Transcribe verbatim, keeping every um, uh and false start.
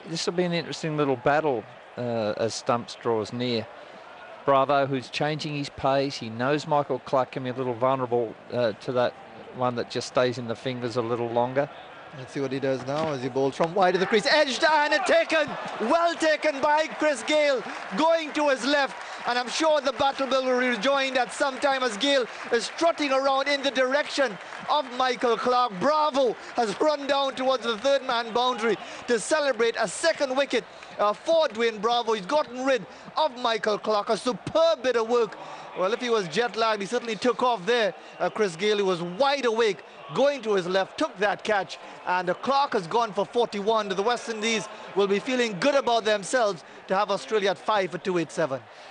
this will be an interesting little battle uh, as Stumps draws near. Bravo, who's changing his pace. He knows Michael Clark can be a little vulnerable uh, to that one that just stays in the fingers a little longer. Let's see what he does now as he bowls from wide of the crease. Edged and taken. Well taken by Chris Gayle. Going to his left. And I'm sure the battle will be rejoined at some time as Gayle is strutting around in the direction of Michael Clark. Bravo has run down towards the third man boundary to celebrate a second wicket uh, for Dwayne Bravo. He's gotten rid of Michael Clark. A superb bit of work. Well, if he was jet lagged, he certainly took off there. Uh, Chris Gayle, who was wide awake, going to his left, took that catch, and uh, Clark has gone for forty-one. The West Indies will be feeling good about themselves to have Australia at five for two eighty-seven.